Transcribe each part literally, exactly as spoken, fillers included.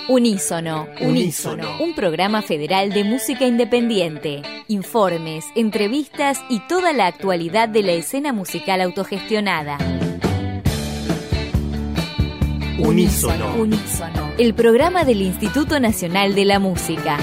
Unísono, Unísono, un programa federal de música independiente. Informes, entrevistas y toda la actualidad de la escena musical autogestionada. Unísono. Unísono, el programa del Instituto Nacional de la Música.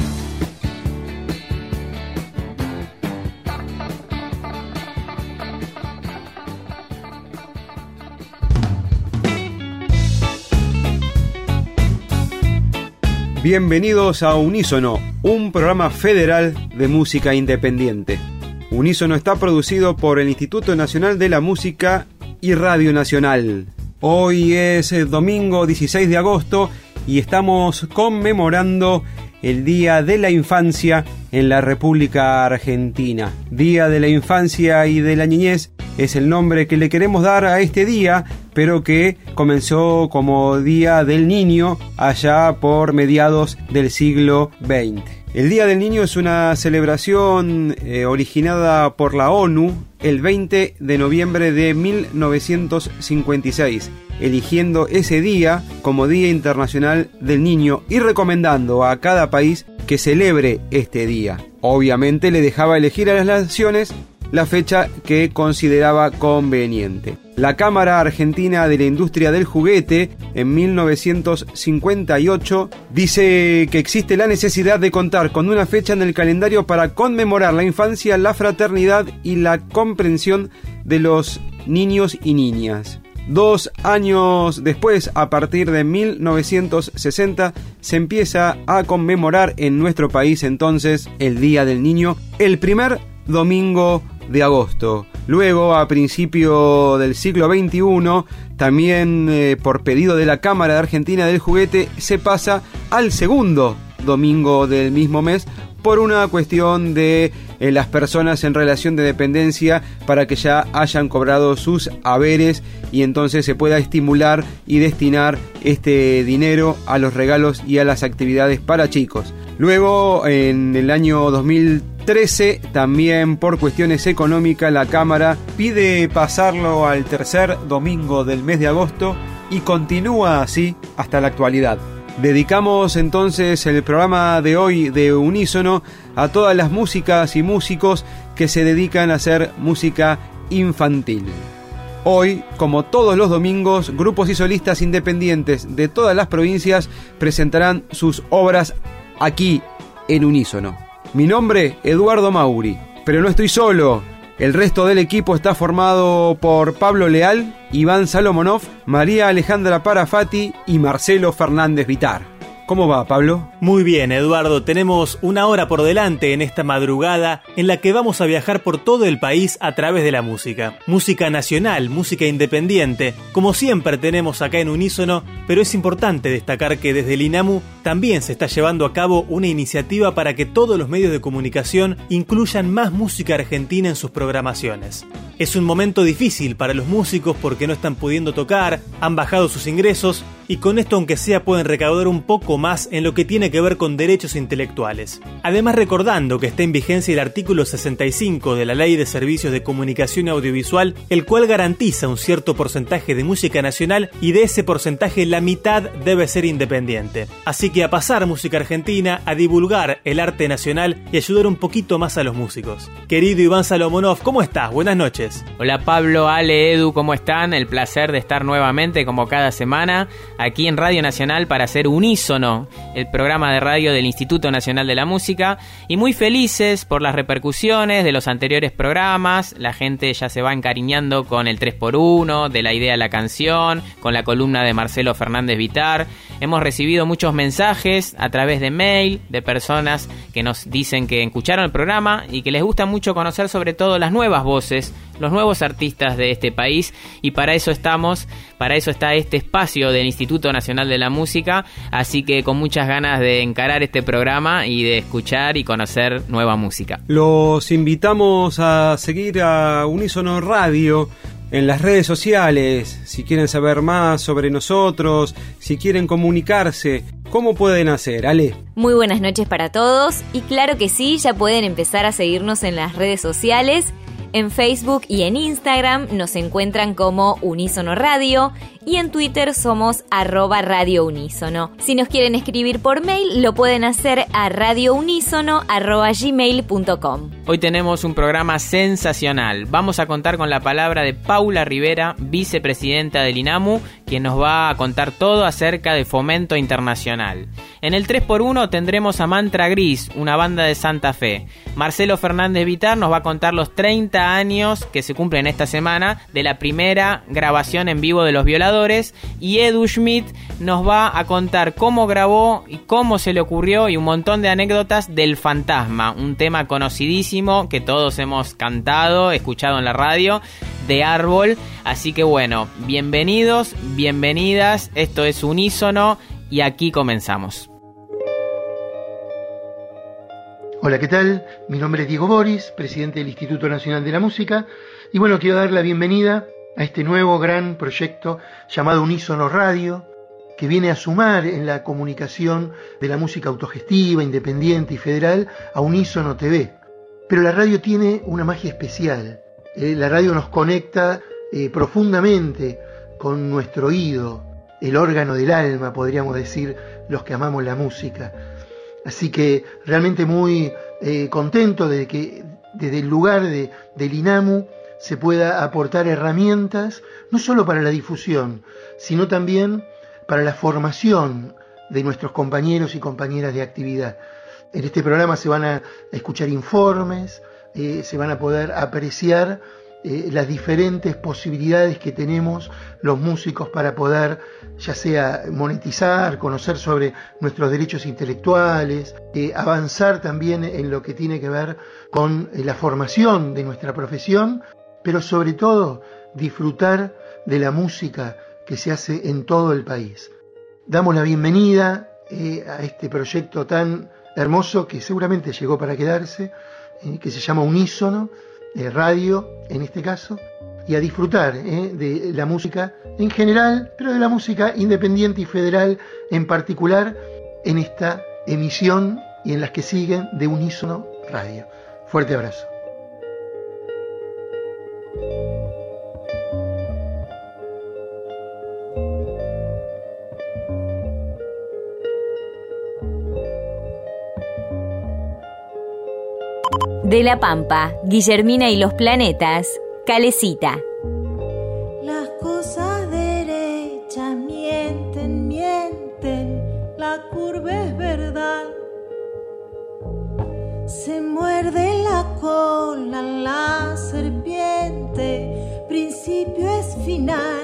Bienvenidos a Unísono, un programa federal de música independiente. Unísono está producido por el Instituto Nacional de la Música y Radio Nacional. Hoy es el domingo dieciséis de agosto y estamos conmemorando el Día de la Infancia en la República Argentina. Día de la Infancia y de la Niñez es el nombre que le queremos dar a este día, pero que comenzó como Día del Niño allá por mediados del siglo veinte. El Día del Niño es una celebración eh, originada por la ONU el veinte de noviembre de mil novecientos cincuenta y seis, eligiendo ese día como Día Internacional del Niño y recomendando a cada país que celebre este día. Obviamente le dejaba elegir a las naciones la fecha que consideraba conveniente. La Cámara Argentina de la Industria del Juguete, en mil novecientos cincuenta y ocho, dice que existe la necesidad de contar con una fecha en el calendario para conmemorar la infancia, la fraternidad y la comprensión de los niños y niñas. Dos años después, a partir de mil novecientos sesenta, se empieza a conmemorar en nuestro país entonces el Día del Niño, el primer domingo de agosto. Luego, a principio del siglo veintiuno, también eh, por pedido de la Cámara Argentina del Juguete, se pasa al segundo domingo del mismo mes por una cuestión de eh, las personas en relación de dependencia, para que ya hayan cobrado sus haberes y entonces se pueda estimular y destinar este dinero a los regalos y a las actividades para chicos. Luego, en el año dos mil trece, también por cuestiones económicas, la Cámara pide pasarlo al tercer domingo del mes de agosto y continúa así hasta la actualidad. Dedicamos entonces el programa de hoy de Unísono a todas las músicas y músicos que se dedican a hacer música infantil. Hoy, como todos los domingos, grupos y solistas independientes de todas las provincias presentarán sus obras aquí en Unísono. Mi nombre, Eduardo Mauri, pero no estoy solo. El resto del equipo está formado por Pablo Leal, Iván Salomonov, María Alejandra Parafati y Marcelo Fernández Vitar. ¿Cómo va, Pablo? Muy bien, Eduardo. Tenemos una hora por delante en esta madrugada en la que vamos a viajar por todo el país a través de la música. Música nacional, música independiente, como siempre tenemos acá en Unísono, pero es importante destacar que desde el INAMU también se está llevando a cabo una iniciativa para que todos los medios de comunicación incluyan más música argentina en sus programaciones. Es un momento difícil para los músicos porque no están pudiendo tocar, han bajado sus ingresos y con esto, aunque sea, pueden recaudar un poco más en lo que tiene que ver con derechos intelectuales. Además, recordando que está en vigencia el artículo sesenta y cinco de la Ley de Servicios de Comunicación Audiovisual, el cual garantiza un cierto porcentaje de música nacional y de ese porcentaje la mitad debe ser independiente. Así que a pasar música argentina, a divulgar el arte nacional y ayudar un poquito más a los músicos. Querido Iván Salomonov, ¿cómo estás? Buenas noches. Hola Pablo, Ale, Edu, ¿cómo están? El placer de estar nuevamente como cada semana aquí en Radio Nacional para hacer Unísono, el programa de radio del Instituto Nacional de la Música, y muy felices por las repercusiones de los anteriores programas. La gente ya se va encariñando con el tres por uno, de la idea de la canción, con la columna de Marcelo Fernández Vitar. Hemos recibido muchos mensajes a través de mail de personas que nos dicen que escucharon el programa y que les gusta mucho conocer sobre todo las nuevas voces, los nuevos artistas de este país, y para eso estamos, para eso está este espacio del Instituto Nacional de la Música, así que con muchas ganas de encarar este programa y de escuchar y conocer nueva música. Los invitamos a seguir a Unísono Radio en las redes sociales, si quieren saber más sobre nosotros, si quieren comunicarse. ¿Cómo pueden hacer, Ale? Muy buenas noches para todos, y claro que sí, ya pueden empezar a seguirnos en las redes sociales. En Facebook y en Instagram nos encuentran como Unísono Radio, y en Twitter somos arroba Radio Unísono. Si nos quieren escribir por mail, lo pueden hacer a radiounísono arroba gmail punto com. Hoy tenemos un programa sensacional. Vamos a contar con la palabra de Paula Rivera, vicepresidenta del INAMU, quien nos va a contar todo acerca de fomento internacional. En el tres por uno tendremos a Mantra Gris, una banda de Santa Fe. Marcelo Fernández Vitar nos va a contar los treinta años que se cumplen esta semana de la primera grabación en vivo de Los Violadores, y Edu Schmidt nos va a contar cómo grabó y cómo se le ocurrió y un montón de anécdotas del Fantasma, un tema conocidísimo que todos hemos cantado, escuchado en la radio, de Árbol. Así que bueno, bienvenidos, bienvenidas, esto es Unísono y aquí comenzamos. Hola, ¿qué tal? Mi nombre es Diego Boris, presidente del Instituto Nacional de la Música, y bueno, quiero dar la bienvenida a este nuevo gran proyecto llamado Unísono Radio, que viene a sumar en la comunicación de la música autogestiva, independiente y federal a Unísono T V. Pero la radio tiene una magia especial. Eh, la radio nos conecta eh, profundamente con nuestro oído, el órgano del alma, podríamos decir, los que amamos la música. Así que realmente muy eh, contento de que desde el lugar de, del INAMU se pueda aportar herramientas, no solo para la difusión, sino también para la formación de nuestros compañeros y compañeras de actividad. En este programa se van a escuchar informes, eh, se van a poder apreciar eh, las diferentes posibilidades que tenemos los músicos para poder, ya sea monetizar, conocer sobre nuestros derechos intelectuales, eh, avanzar también en lo que tiene que ver con eh, la formación de nuestra profesión, pero sobre todo disfrutar de la música que se hace en todo el país. Damos la bienvenida eh, a este proyecto tan hermoso que seguramente llegó para quedarse, eh, que se llama Unísono, eh, radio en este caso, y a disfrutar eh, de la música en general, pero de la música independiente y federal en particular, en esta emisión y en las que siguen de Unísono Radio. Fuerte abrazo. De La Pampa, Guillermina y los Planetas, Calecita. Las cosas derechas mienten, mienten, la curva es verdad. Se muerde la cola la serpiente, principio es final.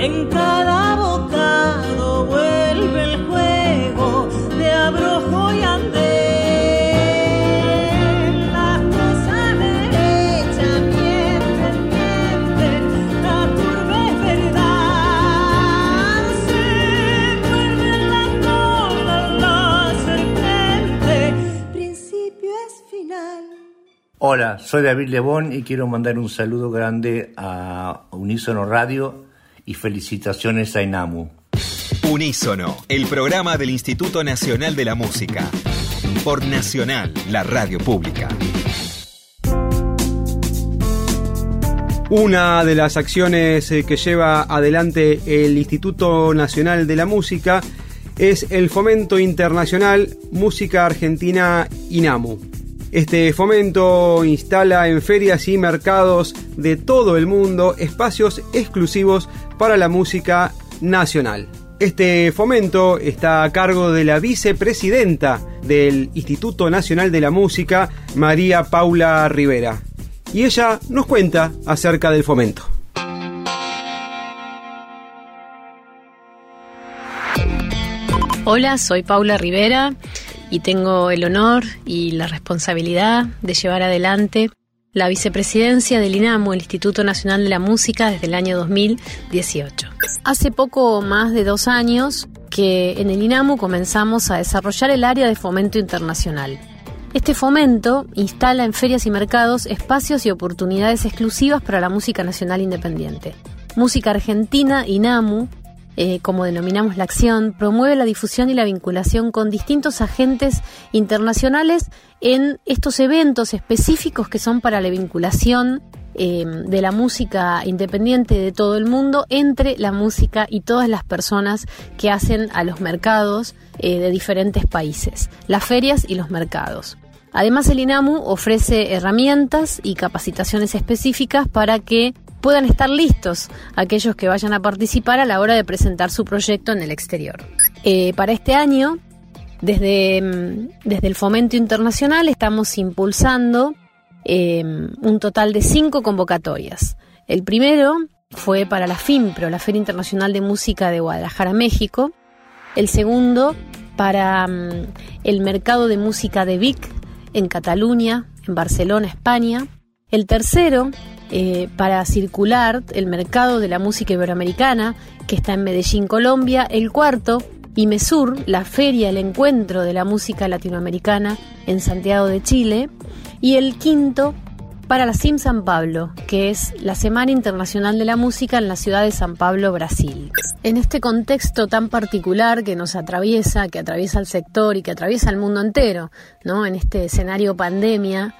En cada bocado vuelve el juego de abrojo y andén. Las cosas derechas mienten, mienten, la curva es verdad. Se muerde la cola la serpiente, principio es final. Hola, soy David Lebón y quiero mandar un saludo grande a Unísono Radio y felicitaciones a INAMU. Unísono, el programa del Instituto Nacional de la Música. Por Nacional, la radio pública. Una de las acciones que lleva adelante el Instituto Nacional de la Música es el Fomento Internacional Música Argentina INAMU. Este fomento instala en ferias y mercados de todo el mundo espacios exclusivos para la música nacional. Este fomento está a cargo de la vicepresidenta del Instituto Nacional de la Música, María Paula Rivera. Y ella nos cuenta acerca del fomento. Hola, soy Paula Rivera y tengo el honor y la responsabilidad de llevar adelante la vicepresidencia del INAMU, el Instituto Nacional de la Música, desde el año dos mil dieciocho. Hace poco más de dos años que en el INAMU comenzamos a desarrollar el área de fomento internacional. Este fomento instala en ferias y mercados espacios y oportunidades exclusivas para la música nacional independiente. Música Argentina, INAMU, Eh, como denominamos la acción, promueve la difusión y la vinculación con distintos agentes internacionales en estos eventos específicos que son para la vinculación eh, de la música independiente de todo el mundo entre la música y todas las personas que hacen a los mercados eh, de diferentes países, las ferias y los mercados. Además, el INAMU ofrece herramientas y capacitaciones específicas para que puedan estar listos aquellos que vayan a participar a la hora de presentar su proyecto en el exterior. Eh, para este año, desde, desde el Fomento Internacional, estamos impulsando eh, un total de cinco convocatorias. El primero fue para la FIMPRO, la Feria Internacional de Música de Guadalajara, México. El segundo, para um, el Mercado de Música de Vic, en Cataluña, en Barcelona, España. El tercero, eh, para Circular, el Mercado de la Música Iberoamericana, que está en Medellín, Colombia. El cuarto, IMESUR, la Feria, el Encuentro de la Música Latinoamericana, en Santiago de Chile. Y el quinto, para la SIM San Pablo, que es la Semana Internacional de la Música en la ciudad de San Pablo, Brasil. En este contexto tan particular que nos atraviesa, que atraviesa el sector y que atraviesa el mundo entero, ¿no? En este escenario pandemia,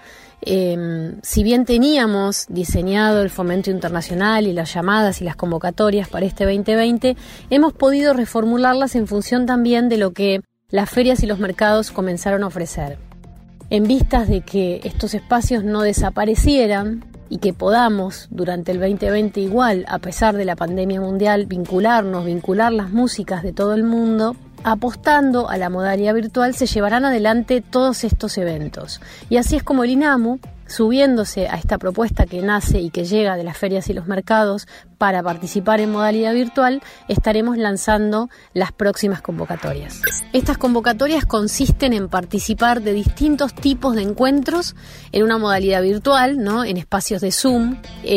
eh, si bien teníamos diseñado el fomento internacional y las llamadas y las convocatorias para este veinte veinte, hemos podido reformularlas en función también de lo que las ferias y los mercados comenzaron a ofrecer. En vistas de que estos espacios no desaparecieran y que podamos durante el veinte veinte igual, a pesar de la pandemia mundial, vincularnos, vincular las músicas de todo el mundo, apostando a la modalidad virtual, se llevarán adelante todos estos eventos. Y así es como el INAMU, subiéndose a esta propuesta que nace y que llega de las ferias y los mercados para participar en modalidad virtual, estaremos lanzando las próximas convocatorias. Estas convocatorias consisten en participar de distintos tipos de encuentros en una modalidad virtual, ¿no? En espacios de Zoom,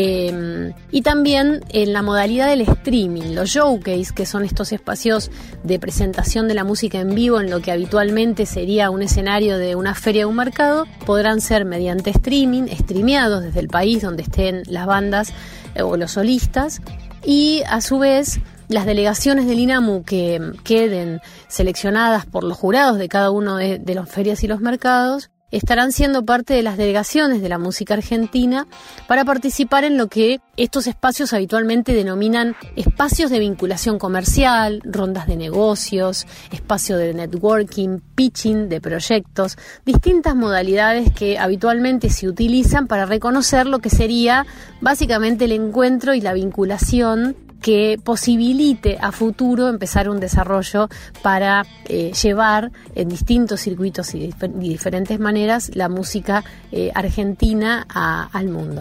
eh, y también en la modalidad del streaming, los showcase, que son estos espacios de presentación de la música en vivo en lo que habitualmente sería un escenario de una feria o un mercado, podrán ser mediante streaming, streameados desde el país donde estén las bandas eh, o los solistas, y a su vez las delegaciones del INAMU que queden seleccionadas por los jurados de cada uno de, de las ferias y los mercados estarán siendo parte de las delegaciones de la música argentina para participar en lo que estos espacios habitualmente denominan espacios de vinculación comercial, rondas de negocios, espacio de networking, pitching de proyectos, distintas modalidades que habitualmente se utilizan para reconocer lo que sería básicamente el encuentro y la vinculación que posibilite a futuro empezar un desarrollo para eh, llevar en distintos circuitos y, dif- y diferentes maneras la música eh, argentina a, al mundo.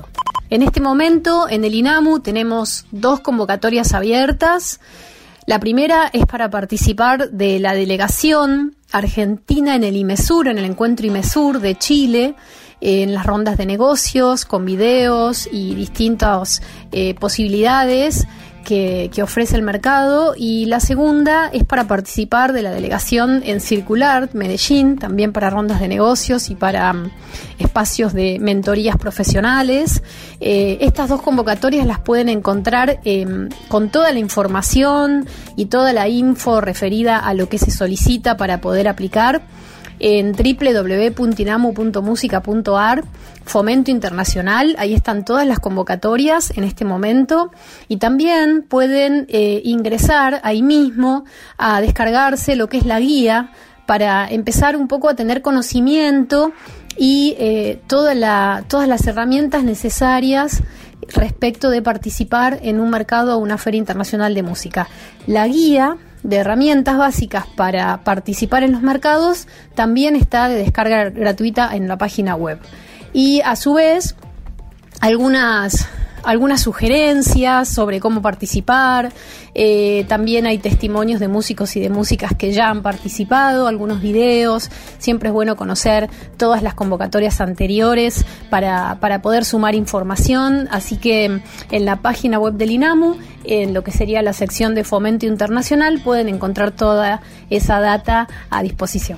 En este momento, en el INAMU tenemos dos convocatorias abiertas. La primera es para participar de la delegación argentina en el IMESUR, en el encuentro IMESUR de Chile, en las rondas de negocios, con videos y distintas eh, posibilidades que, que ofrece el mercado. Y la segunda es para participar de la delegación en Circular Medellín, también para rondas de negocios y para um, espacios de mentorías profesionales. Eh, estas dos convocatorias las pueden encontrar eh, con toda la información y toda la info referida a lo que se solicita para poder aplicar en doble u doble u doble u punto inamu punto musica punto a r, Fomento Internacional. Ahí están todas las convocatorias en este momento, y también pueden eh, ingresar ahí mismo a descargarse lo que es la guía para empezar un poco a tener conocimiento y eh, toda la, todas las herramientas necesarias respecto de participar en un mercado o una feria internacional de música. La guía de herramientas básicas para participar en los mercados también está de descarga gratuita en la página web. Y a su vez, algunas, algunas sugerencias sobre cómo participar. Eh, también hay testimonios de músicos y de músicas que ya han participado, algunos videos. Siempre es bueno conocer todas las convocatorias anteriores para, para poder sumar información. Así que en la página web del INAMU, en lo que sería la sección de Fomento Internacional, pueden encontrar toda esa data a disposición.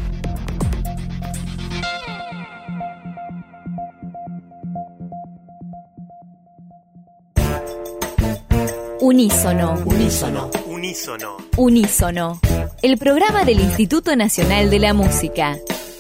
Unísono. Unísono. Unísono. Unísono. El programa del Instituto Nacional de la Música.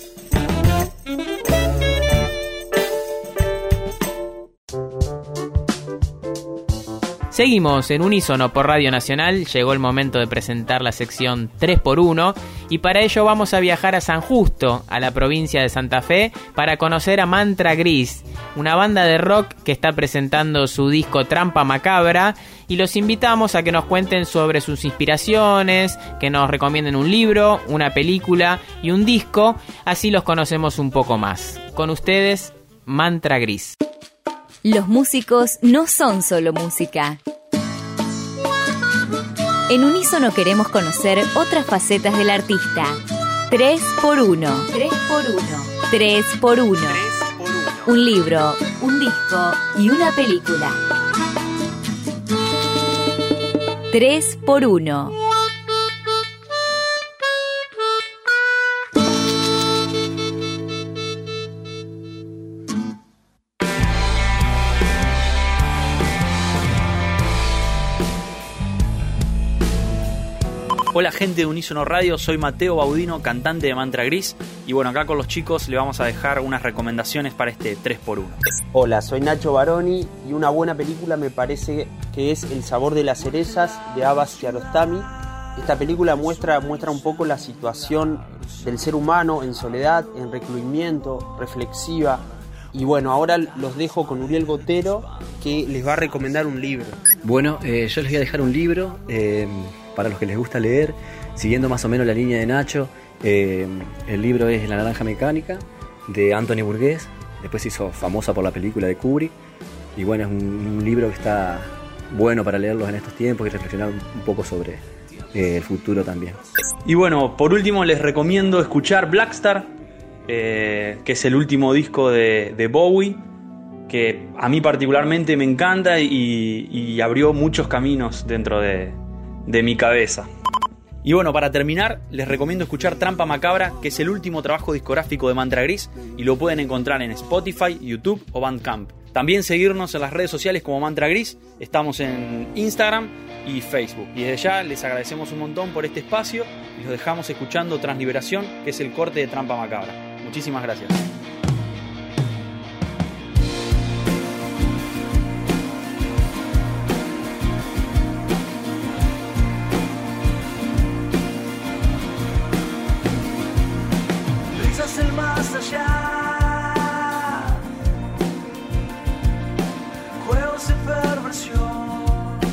Seguimos en Unísono por Radio Nacional. Llegó el momento de presentar la sección tres por uno y para ello vamos a viajar a San Justo, a la provincia de Santa Fe, para conocer a Mantra Gris, una banda de rock que está presentando su disco Trampa Macabra, y los invitamos a que nos cuenten sobre sus inspiraciones, que nos recomienden un libro, una película y un disco, así los conocemos un poco más. Con ustedes, Mantra Gris. Los músicos no son solo música. En Unísono queremos conocer otras facetas del artista. tres por uno. tres por uno. tres por uno. Un libro, un disco y una película. tres por uno. Hola gente de Unísono Radio, soy Mateo Baudino, cantante de Mantra Gris, y bueno, acá con los chicos le vamos a dejar unas recomendaciones para este tres por uno. Hola, soy Nacho Baroni y una buena película me parece que es El sabor de las cerezas de Abbas Kiarostami. Esta película muestra, muestra un poco la situación del ser humano en soledad, en recluimiento, reflexiva. Y bueno, ahora los dejo con Uriel Gotero, que les va a recomendar un libro. Bueno, eh, yo les voy a dejar un libro eh, para los que les gusta leer, siguiendo más o menos la línea de Nacho. Eh, el libro es La naranja mecánica, de Anthony Burgess. Después se hizo famosa por la película de Kubrick. Y bueno, es un, un libro que está bueno para leerlos en estos tiempos y reflexionar un, un poco sobre eh, el futuro también. Y bueno, por último les recomiendo escuchar Blackstar, eh, que es el último disco de, de Bowie, que a mí particularmente me encanta y, y abrió muchos caminos dentro de, de mi cabeza. Y bueno, para terminar, les recomiendo escuchar Trampa Macabra, que es el último trabajo discográfico de Mantra Gris, y lo pueden encontrar en Spotify, YouTube o Bandcamp. También seguirnos en las redes sociales como Mantra Gris, estamos en Instagram y Facebook. Y desde ya les agradecemos un montón por este espacio y los dejamos escuchando Transliberación, que es el corte de Trampa Macabra. Muchísimas gracias. Brisas el más allá, juegos de perversión.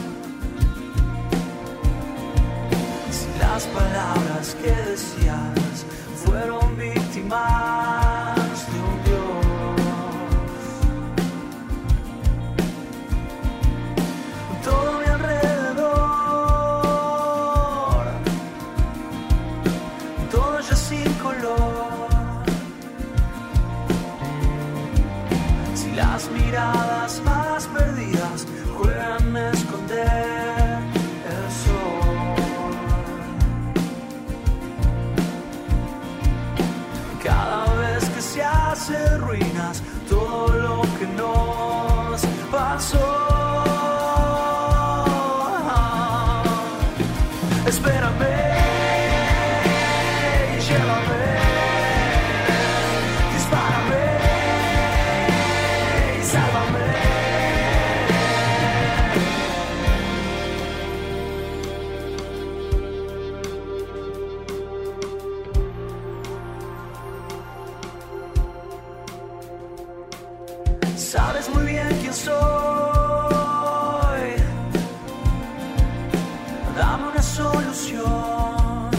Si las palabras que decías fueron víctimas de un Dios, espérame y llévame, dispárame y sálvame. Sabes muy bien quién soy, dame una solución.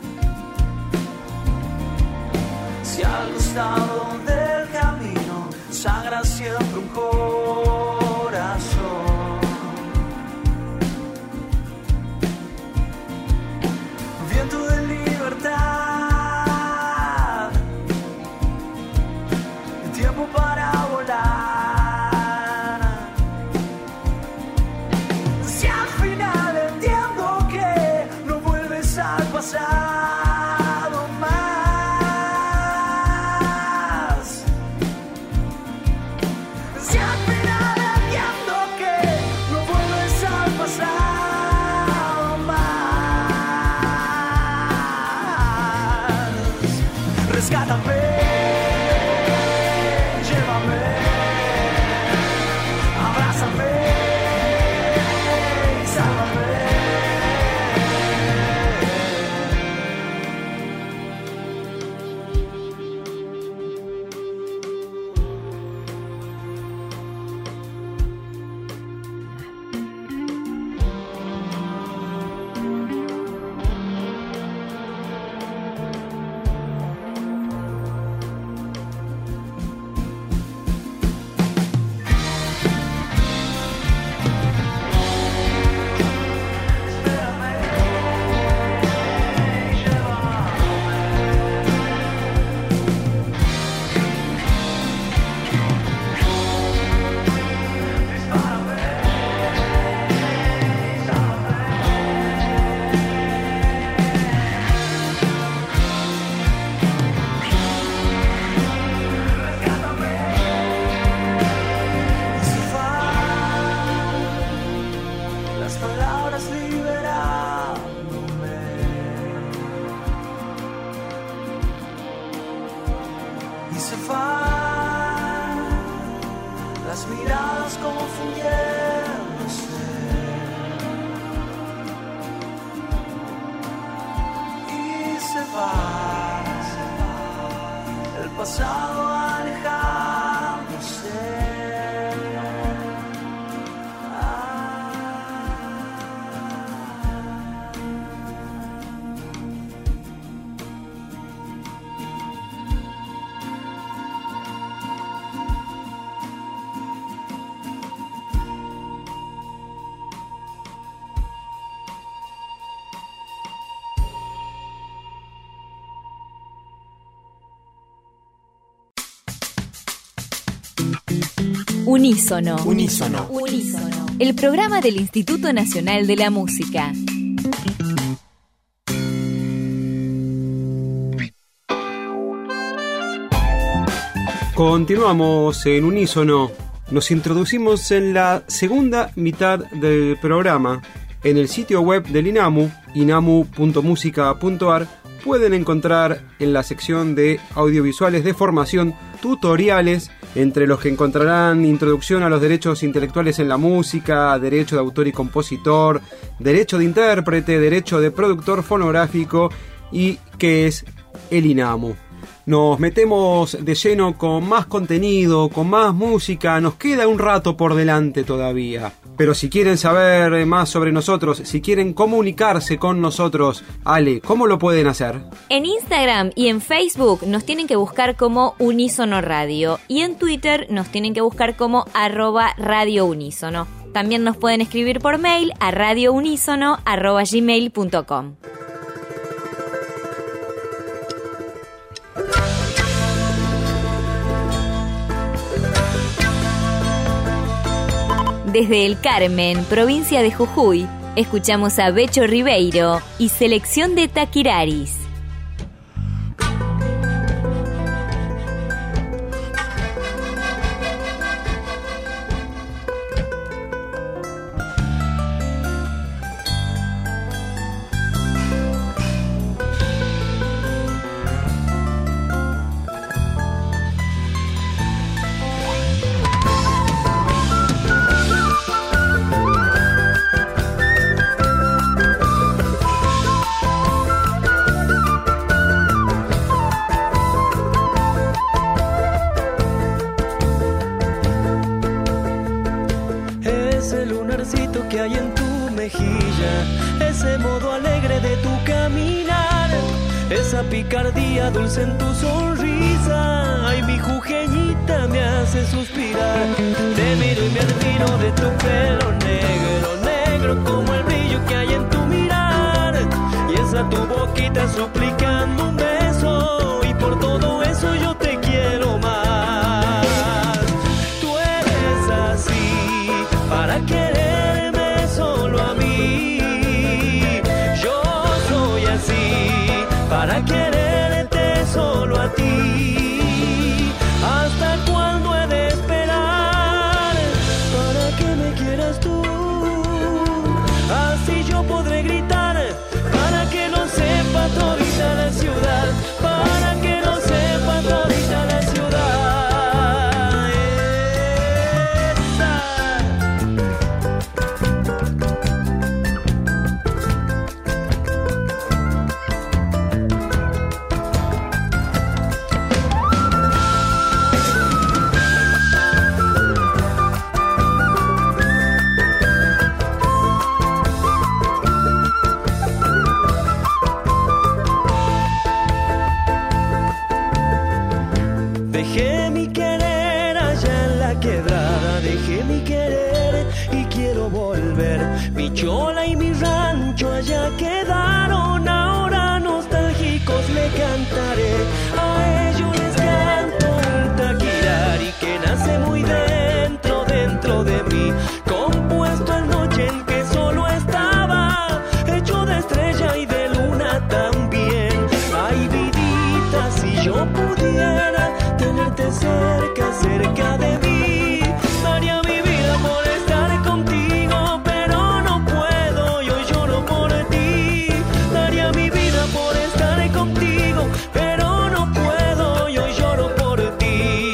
Si al costado del camino sangra siempre un corazón, viento de libertad, tiempo para volar. Pasado más. Si al final entiendo que no vuelves al pasado más, rescátame, llévame, abrázame y sálvame. Unísono. Unísono. Unísono. El programa del Instituto Nacional de la Música. Continuamos en Unísono. Nos introducimos en la segunda mitad del programa. En el sitio web del INAMU, inamu punto musica punto ar, pueden encontrar en la sección de audiovisuales de formación tutoriales, entre los que encontrarán introducción a los derechos intelectuales en la música, derecho de autor y compositor, derecho de intérprete, derecho de productor fonográfico y qué es el INAMU. Nos metemos de lleno con más contenido, con más música, nos queda un rato por delante todavía. Pero si quieren saber más sobre nosotros, si quieren comunicarse con nosotros, Ale, ¿cómo lo pueden hacer? En Instagram y en Facebook nos tienen que buscar como Unísono Radio y en Twitter nos tienen que buscar como arroba Radio Unísono. También nos pueden escribir por mail a radiounisono arroba gmail punto com. Desde El Carmen, provincia de Jujuy, escuchamos a Becho Ribeiro y Selección de Taquiraris. mejilla, ese modo alegre de tu caminar, esa picardía dulce en tu sonrisa. Ay, mi jujeñita me hace suspirar. Te miro y me admiro de tu pelo negro, negro como el brillo que hay en tu mirar, y esa tu boquita suplicando un beso, y por todo eso yo te quiero más. Tú eres así para quererme solo a mí, yo soy así para quererte solo a ti. ¿Hasta cuándo he de esperar para que me quieras tú? Así yo podré gritar para que no sepa todita la ciudad, para que no sepa todita la ciudad. Dejé mi querer allá en la quebrada, dejé mi querer y quiero volver. Mi chola y mi rancho allá quedaron, ahora nostálgicos le cantaré. A ellos les canto un taquirari que nace muy dentro, dentro de mí, compuesto en noche en que solo estaba, hecho de estrella y de luna también. Ay, vidita, si yo pudiera tenerte cerca, cerca de mí, daría mi vida por estar contigo, pero no puedo, yo lloro por ti. Daría mi vida por estar contigo, pero no puedo, yo lloro por ti.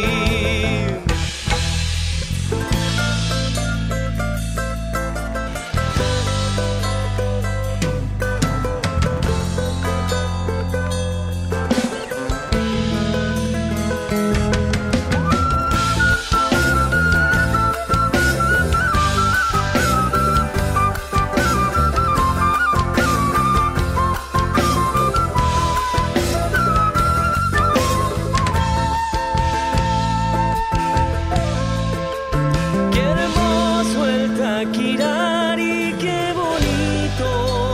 Qué hermoso el taquirari, qué bonito.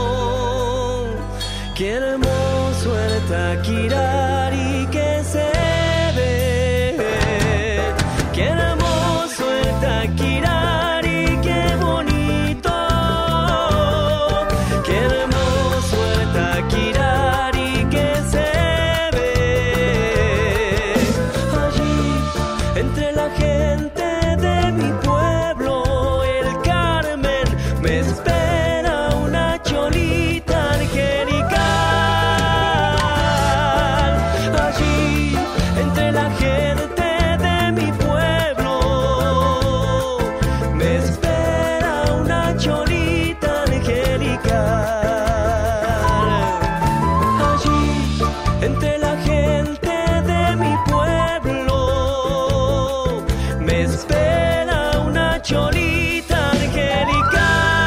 Qué hermoso el taquirari que se ve. Qué hermoso el taquirari, qué bonito. Qué hermoso el taquirari que se ve. Allí, entre la gente de mi pueblo, el Carmen, me espera una cholita angelical. Allí, entre la gente de mi pueblo, me espera una cholita angelical. Allí, entre la gente de mi pueblo, me espera una cholita angelical.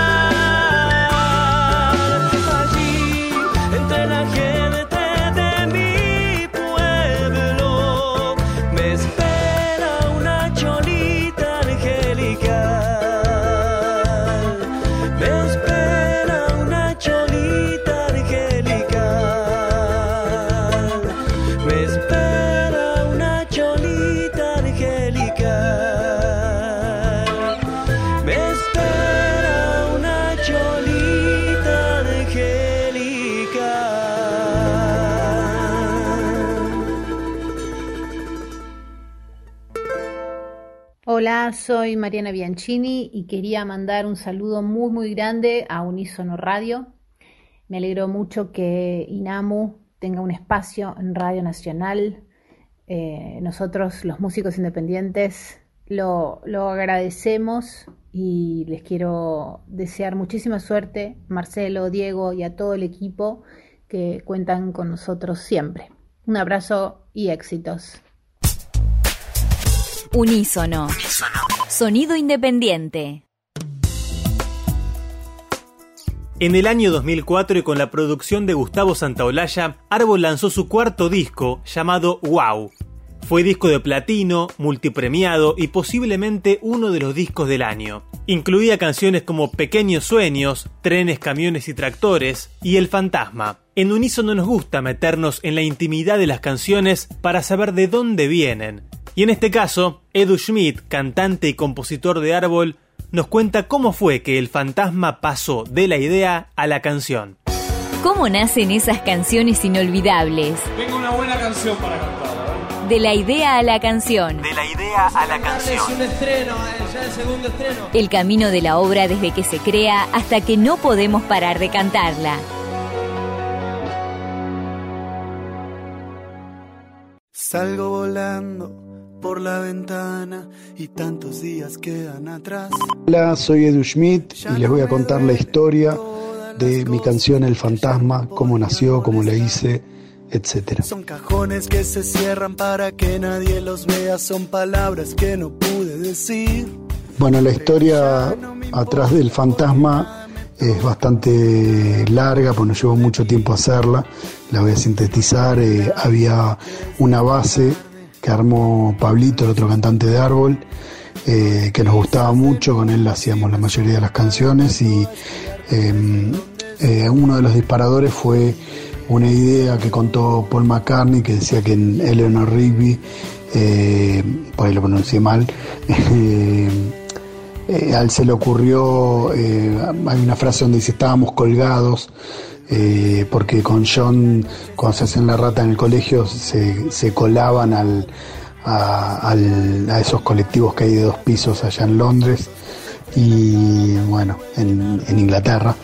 Allí, entre la gente de mi pueblo, me espera una cholita angelical. Me espera una cholita angelical. Me espera una cholita angelical. Me espera una cholita angelical. Hola, soy Mariana Bianchini y quería mandar un saludo muy muy grande a Unísono Radio. Me alegró mucho que INAMU tenga un espacio en Radio Nacional. Eh, nosotros, los músicos independientes, lo, lo agradecemos y les quiero desear muchísima suerte, Marcelo, Diego y a todo el equipo que cuentan con nosotros siempre. Un abrazo y éxitos. Unísono. Sonido independiente. En el año dos mil cuatro, y con la producción de Gustavo Santaolalla, Árbol lanzó su cuarto disco llamado Wow. Fue disco de platino, multipremiado y posiblemente uno de los discos del año. Incluía canciones como Pequeños Sueños, Trenes, Camiones y Tractores y El Fantasma. En Unísono nos gusta meternos en la intimidad de las canciones para saber de dónde vienen. Y en este caso, Edu Schmidt, cantante y compositor de Árbol, nos cuenta cómo fue que El Fantasma pasó de la idea a la canción. ¿Cómo nacen esas canciones inolvidables? Tengo una buena canción para cantar. De la idea a la canción. De la idea a la canción. Es un estreno, ya el segundo estreno. El camino de la obra desde que se crea hasta que no podemos parar de cantarla. Salgo volando por la ventana y tantos días quedan atrás. Hola, soy Edu Schmidt y les voy a contar la historia de mi canción El Fantasma, cómo nació, cómo la hice, etcétera. Son cajones que se cierran para que nadie los vea, son palabras que no pude decir. Bueno, la historia atrás del Fantasma es bastante larga, pues nos llevó mucho tiempo hacerla. La voy a sintetizar. Eh, había una base que armó Pablito, el otro cantante de Árbol, eh, que nos gustaba mucho, con él hacíamos la mayoría de las canciones y eh, eh, uno de los disparadores fue una idea que contó Paul McCartney, que decía que en Eleanor Rigby, eh, por ahí lo pronuncié mal, eh, eh, a él se le ocurrió, eh, hay una frase donde dice estábamos colgados, eh, porque con John, cuando se hacían la rata en el colegio, se, se colaban al, a, al, a esos colectivos que hay de dos pisos allá en Londres y bueno, en, en Inglaterra.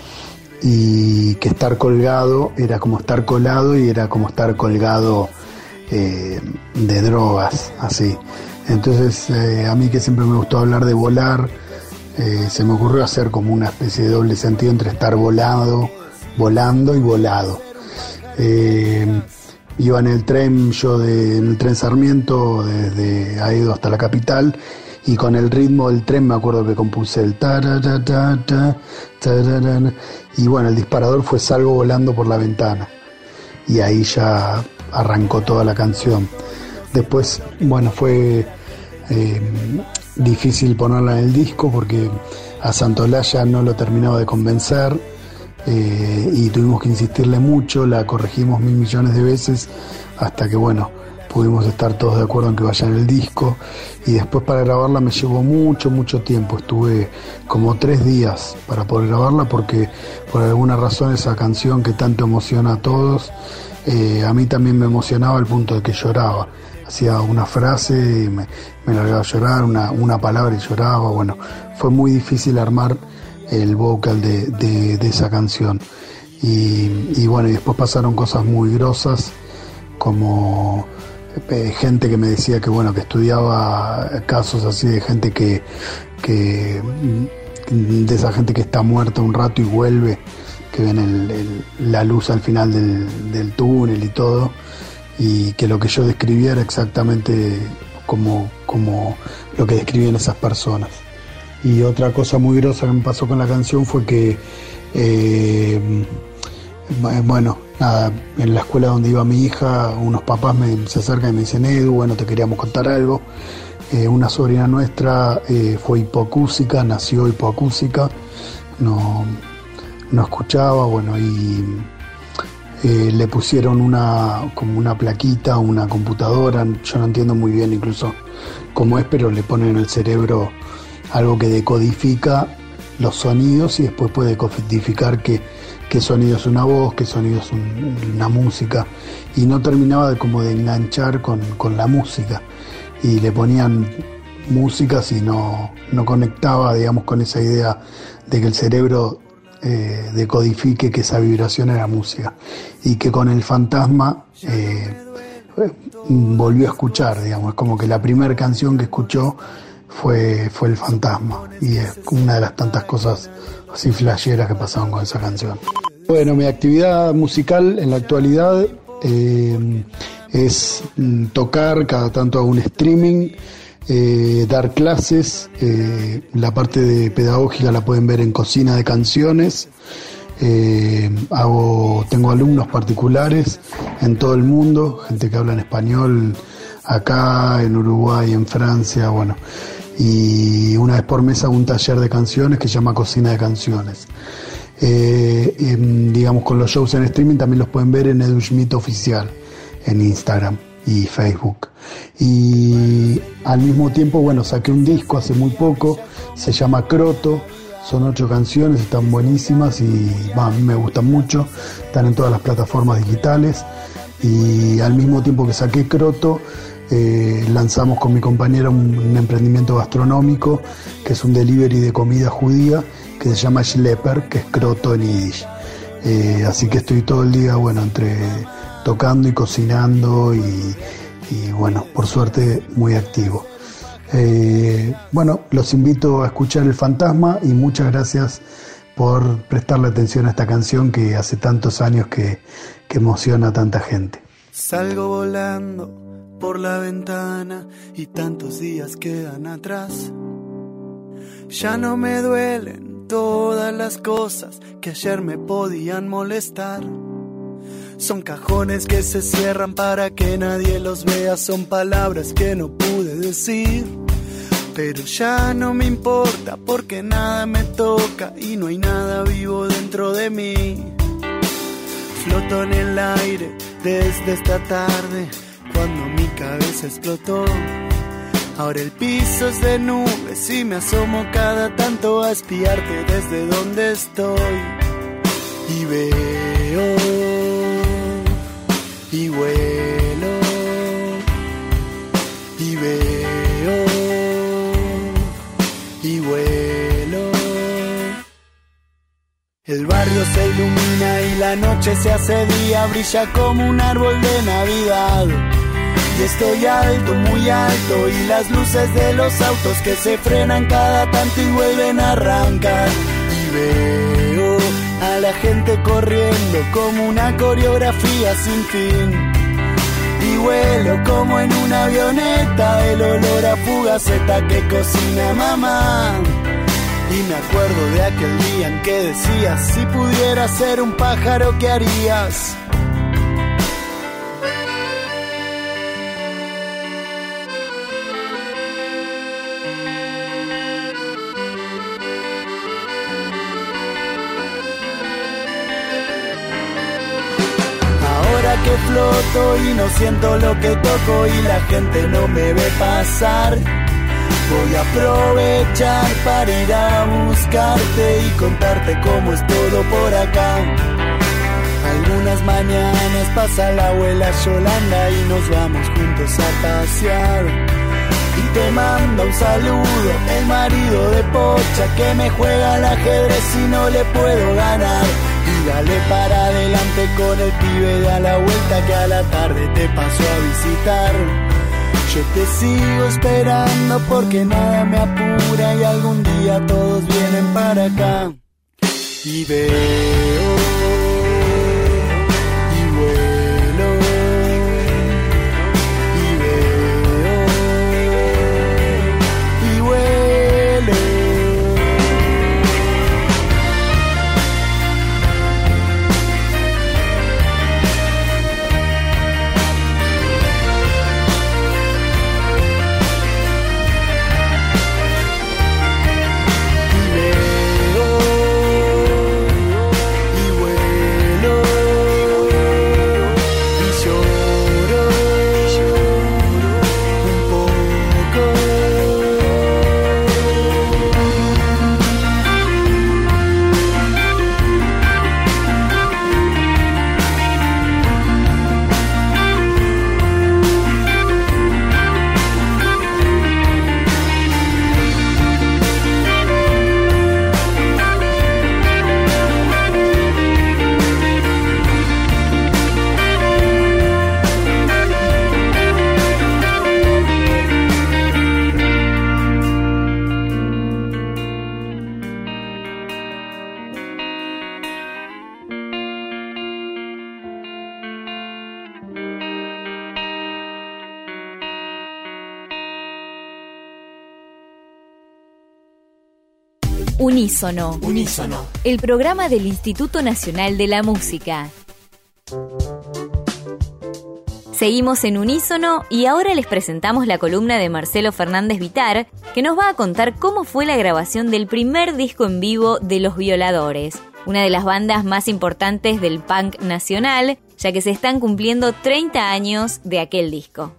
Y que estar colgado era como estar colado y era como estar colgado eh, de drogas, así. Entonces eh, a mí, que siempre me gustó hablar de volar, eh, se me ocurrió hacer como una especie de doble sentido entre estar volado, volando y volado. Eh, iba en el tren, yo de, en el tren Sarmiento, desde Aedo hasta la capital, y con el ritmo del tren me acuerdo que compuse el tararata, tararana, y bueno, el disparador fue Salgo volando por la ventana, y ahí ya arrancó toda la canción. Después, bueno, fue eh, difícil ponerla en el disco porque a Santaolalla no lo terminaba de convencer, eh, y tuvimos que insistirle mucho, la corregimos mil millones de veces hasta que bueno, pudimos estar todos de acuerdo en que vaya en el disco. Y después para grabarla me llevó mucho, mucho tiempo. Estuve como tres días para poder grabarla porque por alguna razón esa canción que tanto emociona a todos, eh, a mí también me emocionaba al punto de que lloraba. Hacía una frase y me, me largaba a llorar, una, una palabra y lloraba. Bueno, fue muy difícil armar el vocal de, de, de esa canción. Y, y bueno, y después pasaron cosas muy grosas, como gente que me decía que bueno, que estudiaba casos así de gente que, que de esa gente que está muerta un rato y vuelve, que ven el, el, la luz al final del, del túnel y todo, y que lo que yo describía era exactamente como, como lo que describían esas personas. Y otra cosa muy grosa que me pasó con la canción fue que eh, bueno, nada, en la escuela donde iba mi hija, unos papás me, se acercan y me dicen: Edu, bueno, te queríamos contar algo. Eh, una sobrina nuestra eh, fue hipoacúsica, nació hipoacúsica, no, no escuchaba, bueno, y eh, le pusieron una, como una plaquita, una computadora, yo no entiendo muy bien incluso cómo es, pero le ponen en el cerebro algo que decodifica los sonidos y después puede codificar que qué sonido es una voz, qué sonido es un, una música, y no terminaba de como de enganchar con, con la música, y le ponían músicas y no, no conectaba, digamos, con esa idea de que el cerebro eh, decodifique que esa vibración era música, y que con El Fantasma eh, volvió a escuchar, digamos, es como que la primera canción que escuchó fue, fue El Fantasma, y es una de las tantas cosas así flasheras que pasaron con esa canción. Bueno, mi actividad musical en la actualidad eh, es tocar, cada tanto hago un streaming, eh, dar clases, eh, la parte de pedagógica la pueden ver en Cocina de Canciones, Eh, hago, tengo alumnos particulares en todo el mundo, gente que habla en español acá, en Uruguay, en Francia, bueno. Y una vez por mes hago un taller de canciones que se llama Cocina de Canciones. Eh, en, digamos, con los shows en streaming también los pueden ver en Edu Schmidt Oficial, en Instagram y Facebook. Y al mismo tiempo, bueno, saqué un disco hace muy poco, se llama Croto, son ocho canciones, están buenísimas y bah, a mí me gustan mucho, están en todas las plataformas digitales. Y al mismo tiempo que saqué Croto, eh, lanzamos con mi compañera un, un emprendimiento gastronómico que es un delivery de comida judía que se llama Schlepper, que es Croto en yiddish. Eh, así que estoy todo el día, bueno, entre tocando y cocinando y, y bueno, por suerte muy activo. Eh, bueno, los invito a escuchar El Fantasma y muchas gracias por prestarle atención a esta canción que hace tantos años que, que emociona a tanta gente. Salgo volando por la ventana y tantos días quedan atrás. Ya no me duelen todas las cosas que ayer me podían molestar. Son cajones que se cierran para que nadie los vea, son palabras que no pude decir. Pero ya no me importa porque nada me toca y no hay nada vivo dentro de mí. Floto en el aire desde esta tarde cuando mi cabeza explotó. Ahora el piso es de nubes y me asomo cada tanto a espiarte desde donde estoy. Y veo y vuelo y veo y vuelo. El barrio se ilumina y la noche se hace día, brilla como un árbol de Navidad. Y estoy alto, muy alto, y las luces de los autos que se frenan cada tanto y vuelven a arrancar. Y veo a la gente corriendo como una coreografía sin fin. Y vuelo como en una avioneta el olor a fugaceta que cocina mamá. Y me acuerdo de aquel día en que decías, si pudieras ser un pájaro, ¿qué harías? Que floto y no siento lo que toco y la gente no me ve pasar. Voy a aprovechar para ir a buscarte y contarte cómo es todo por acá. Algunas mañanas pasa la abuela Yolanda y nos vamos juntos a pasear. Y te manda un saludo el marido de Pocha que me juega al ajedrez y no le puedo ganar. Y dale para adelante con el pibe, da la vuelta que a la tarde te paso a visitar. Yo te sigo esperando porque nada me apura y algún día todos vienen para acá. Y veo y vuelo y veo y vuelo. Y Unísono. Unísono. El programa del Instituto Nacional de la Música. Seguimos en Unísono y ahora les presentamos la columna de Marcelo Fernández Vitar, que nos va a contar cómo fue la grabación del primer disco en vivo de Los Violadores, una de las bandas más importantes del punk nacional, ya que se están cumpliendo treinta años de aquel disco.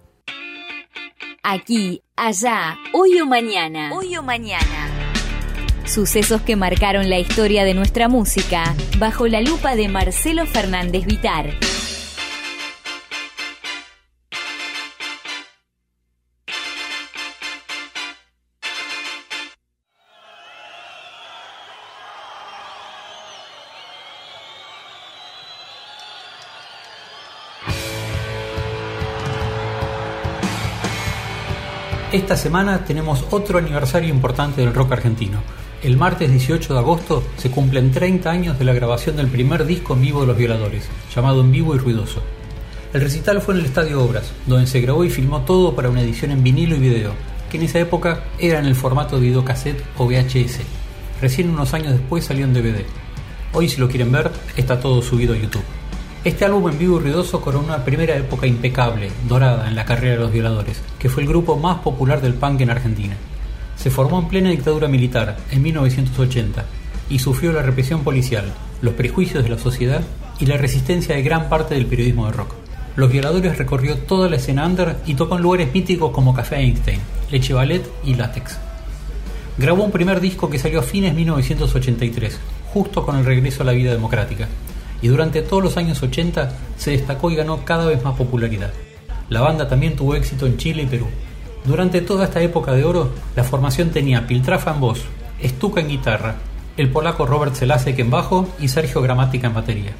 Aquí, allá, hoy o mañana. Hoy o mañana. Sucesos que marcaron la historia de nuestra música, bajo la lupa de Marcelo Fernández Vitar. Esta semana tenemos otro aniversario importante del rock argentino. El martes dieciocho de agosto se cumplen treinta años de la grabación del primer disco en vivo de Los Violadores, llamado En Vivo y Ruidoso. El recital fue en el Estadio Obras, donde se grabó y filmó todo para una edición en vinilo y video, que en esa época era en el formato de videocassette o V H S. Recién unos años después salió en D V D. Hoy, si lo quieren ver, está todo subido a YouTube. Este álbum En Vivo y Ruidoso coronó una primera época impecable, dorada en la carrera de Los Violadores, que fue el grupo más popular del punk en Argentina. Se formó en plena dictadura militar, en mil novecientos ochenta, y sufrió la represión policial, los prejuicios de la sociedad y la resistencia de gran parte del periodismo de rock. Los Violadores recorrió toda la escena under y tocó en lugares míticos como Café Einstein, Leche Ballet y Látex. Grabó un primer disco que salió a fines de mil novecientos ochenta y tres, justo con el regreso a la vida democrática, y durante todos los años ochenta se destacó y ganó cada vez más popularidad. La banda también tuvo éxito en Chile y Perú. Durante toda esta época de oro, la formación tenía Piltrafa en voz, Stuka en guitarra, el polaco Robert Zelasek en bajo y Sergio Gramática en batería.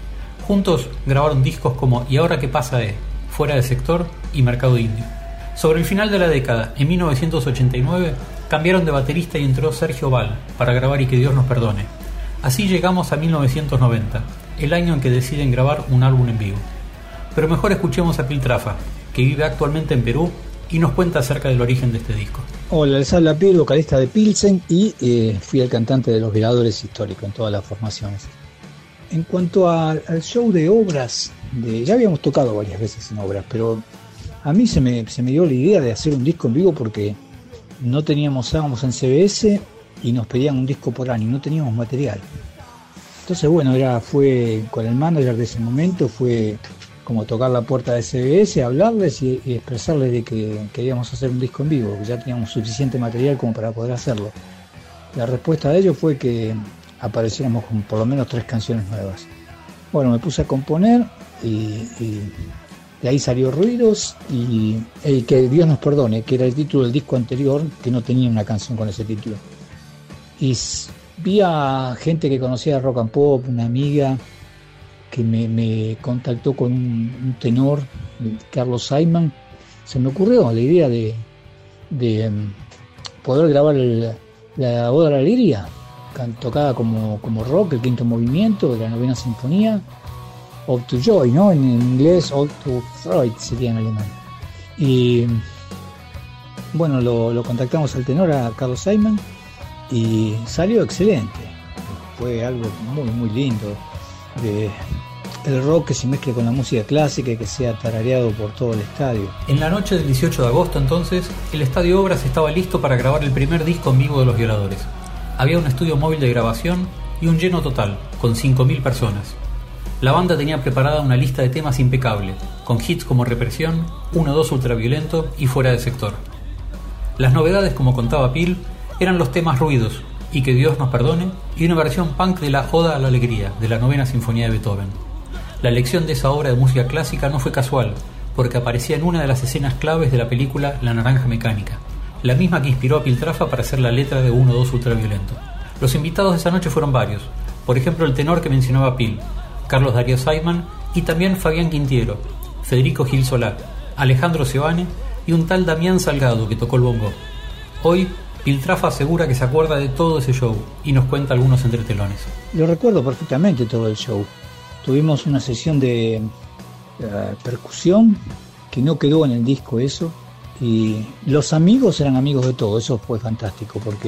Juntos grabaron discos como Y ahora qué pasa de Fuera de Sector y Mercado Indio. Sobre el final de la década, en mil novecientos ochenta y nueve, cambiaron de baterista y entró Sergio Val para grabar Y que Dios nos perdone. Así llegamos a mil novecientos noventa, el año en que deciden grabar un álbum en vivo. Pero mejor escuchemos a Piltrafa, que vive actualmente en Perú y nos cuenta acerca del origen de este disco. Hola, les habla Piero, vocalista de Pilsen, y eh, fui el cantante de Los Violadores histórico en todas las formaciones. En cuanto a, al show de Obras, de, ya habíamos tocado varias veces en Obras, pero a mí se me, se me dio la idea de hacer un disco en vivo porque no teníamos, estábamos en C B S y nos pedían un disco por año, no teníamos material. Entonces bueno, era, fue con el manager de ese momento, fue como tocar la puerta de C B S, hablarles y, y expresarles de que queríamos hacer un disco en vivo, que ya teníamos suficiente material como para poder hacerlo. La respuesta de ellos fue que apareciéramos con por lo menos tres canciones nuevas. Bueno, me puse a componer y, y de ahí salió Ruidos y el Que Dios nos perdone, que era el título del disco anterior, que no tenía una canción con ese título. Y vi a gente que conocía de rock and pop, una amiga que me, me contactó con un, un tenor, Carlos Simon. Se me ocurrió la idea de, de um, poder grabar el, la Oda a la Alegría, tocada como, como rock, el quinto movimiento de la novena sinfonía, Ode to Joy, ¿no? En inglés, Ode to Freud sería en alemán. Y bueno, lo, lo contactamos al tenor, a Carlos Simon, y salió excelente. Fue algo muy, muy lindo. De el rock que se mezcle con la música clásica y que sea tarareado por todo el estadio. En la noche del dieciocho de agosto, entonces, el Estadio Obras estaba listo para grabar el primer disco en vivo de Los Violadores. Había un estudio móvil de grabación y un lleno total, con cinco mil personas. La banda tenía preparada una lista de temas impecable, con hits como Represión, uno dos Ultraviolento y Fuera de Sector. Las novedades, como contaba Pil, eran los temas Ruidos, Y que Dios nos perdone, y una versión punk de la Oda a la Alegría, de la novena sinfonía de Beethoven. La elección de esa obra de música clásica no fue casual, porque aparecía en una de las escenas claves de la película La Naranja Mecánica, la misma que inspiró a Piltrafa para hacer la letra de uno dos Ultraviolento. Los invitados de esa noche fueron varios, por ejemplo el tenor que mencionaba Pil, Carlos Darío Simon, y también Fabián Quintiero, Federico Gil Solá, Alejandro Sebane y un tal Damián Salgado que tocó el bongo. Hoy, Piltrafa asegura que se acuerda de todo ese show y nos cuenta algunos entretelones. Lo recuerdo perfectamente todo el show. Tuvimos una sesión de uh, percusión que no quedó en el disco eso, y los amigos eran amigos de todo. Eso fue fantástico porque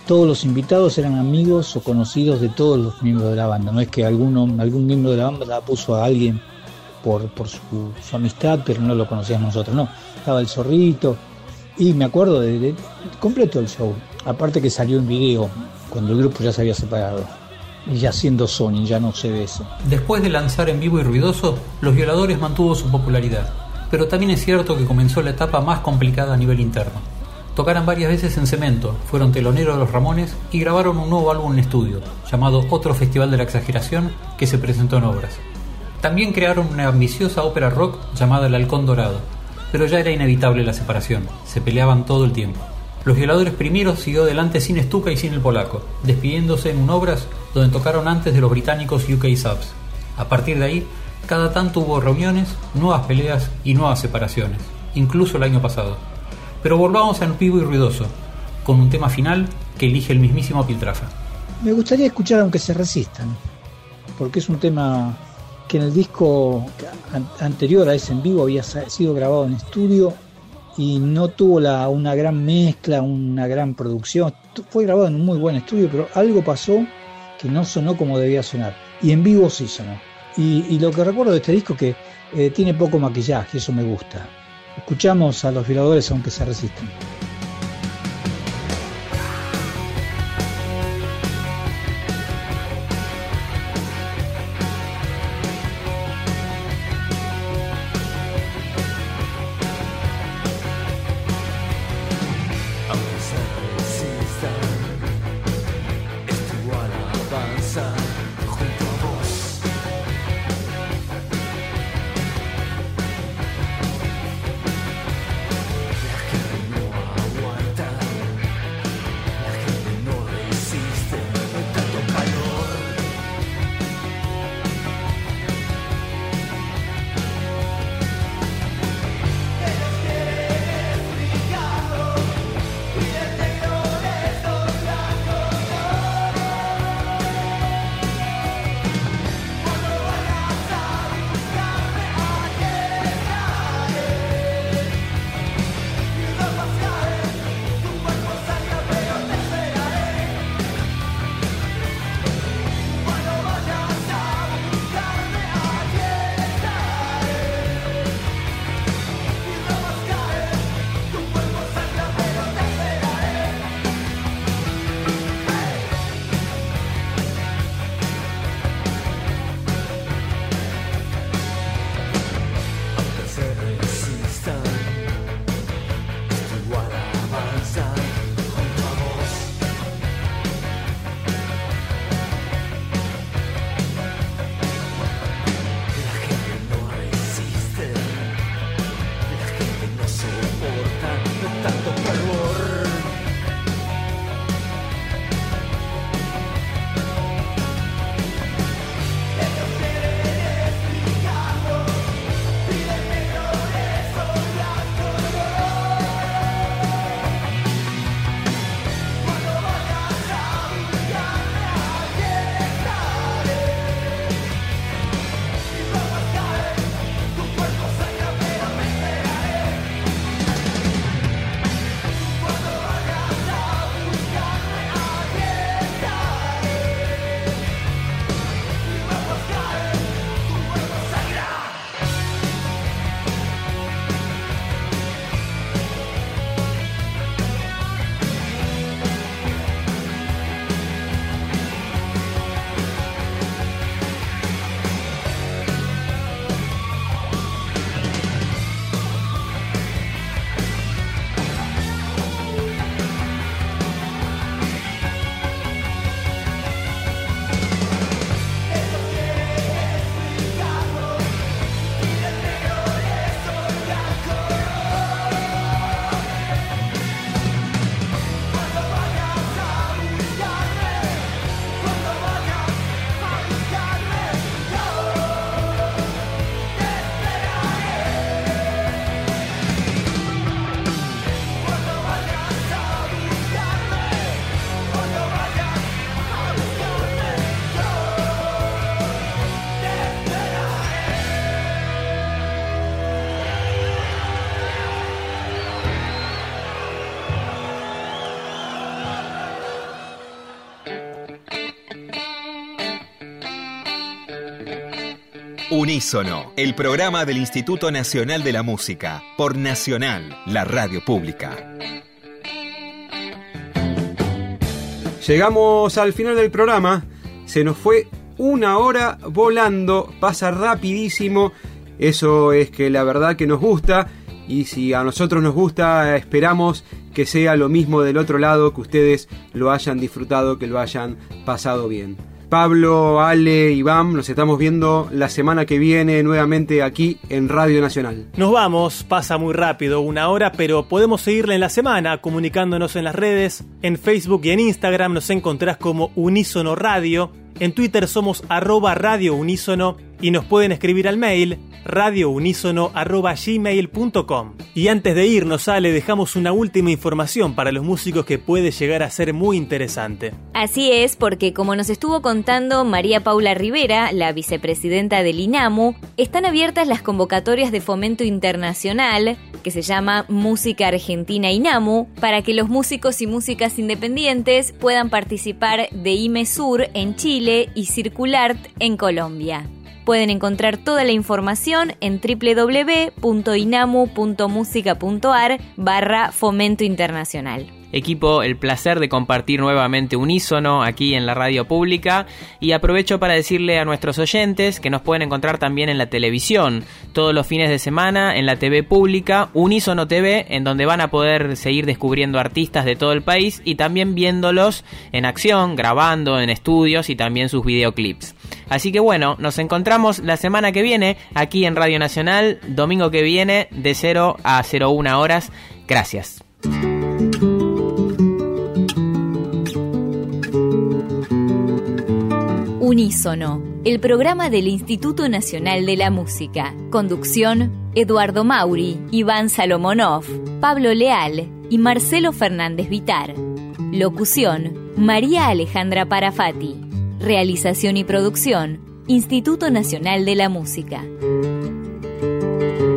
todos los invitados eran amigos o conocidos de todos los miembros de la banda. No es que alguno, algún miembro de la banda la puso a alguien por, por su, su amistad, pero no lo conocíamos nosotros, no. Estaba el Zorrito, y me acuerdo de, de, de completo el show. Aparte que salió en video, cuando el grupo ya se había separado. Y ya siendo Sony, ya no se ve eso. Después de lanzar En Vivo y Ruidoso, Los Violadores mantuvo su popularidad. Pero también es cierto que comenzó la etapa más complicada a nivel interno. Tocaron varias veces en Cemento, fueron teloneros de los Ramones y grabaron un nuevo álbum en estudio, llamado Otro Festival de la Exageración, que se presentó en Obras. También crearon una ambiciosa ópera rock llamada El Halcón Dorado, pero ya era inevitable la separación, se peleaban todo el tiempo. Los Violadores primero siguió adelante sin Stuka y sin el polaco, despidiéndose en un Obras donde tocaron antes de los británicos U K Subs. A partir de ahí, cada tanto hubo reuniones, nuevas peleas y nuevas separaciones, incluso el año pasado. Pero volvamos a En Vivo y Ruidoso, con un tema final que elige el mismísimo Piltrafa. Me gustaría escuchar Aunque se resistan, porque es un tema que en el disco anterior a ese En Vivo había sido grabado en estudio y no tuvo la, una gran mezcla, una gran producción. Fue grabado en un muy buen estudio, pero algo pasó que no sonó como debía sonar. Y en vivo sí sonó. Y, y lo que recuerdo de este disco es que eh, tiene poco maquillaje, eso me gusta. Escuchamos a Los Violadores Aunque se resistan. Viaje de nuevo Unísono, el programa del Instituto Nacional de la Música, por Nacional, la radio pública. Llegamos al final del programa, se nos fue una hora volando, pasa rapidísimo, eso es que la verdad que nos gusta, y si a nosotros nos gusta, esperamos que sea lo mismo del otro lado, que ustedes lo hayan disfrutado, que lo hayan pasado bien. Pablo, Ale, Iván, nos estamos viendo la semana que viene nuevamente aquí en Radio Nacional. Nos vamos, pasa muy rápido, una hora, pero podemos seguirla en la semana comunicándonos en las redes. En Facebook y en Instagram nos encontrás como Unísono Radio. En Twitter somos arroba Radio Unísono y nos pueden escribir al mail radiounísono arroba gmail punto com. Y antes de irnos, Ale, dejamos una última información para los músicos que puede llegar a ser muy interesante. Así es, porque como nos estuvo contando María Paula Rivera, la vicepresidenta del INAMU, están abiertas las convocatorias de fomento internacional, que se llama Música Argentina INAMU, para que los músicos y músicas independientes puedan participar de IMESUR en Chile y Circulart en Colombia. Pueden encontrar toda la información en www.inamu.musica.ar barra Fomento Internacional. Equipo, el placer de compartir nuevamente Unísono aquí en la radio pública, y aprovecho para decirle a nuestros oyentes que nos pueden encontrar también en la televisión todos los fines de semana en la T V pública, Unísono T V, en donde van a poder seguir descubriendo artistas de todo el país y también viéndolos en acción, grabando en estudios y también sus videoclips. Así que bueno, nos encontramos la semana que viene aquí en Radio Nacional, domingo que viene de cero a cero una horas. Gracias. Unísono, el programa del Instituto Nacional de la Música. Conducción, Eduardo Mauri, Iván Salomonov, Pablo Leal y Marcelo Fernández Vitar. Locución, María Alejandra Parafati. Realización y producción, Instituto Nacional de la Música.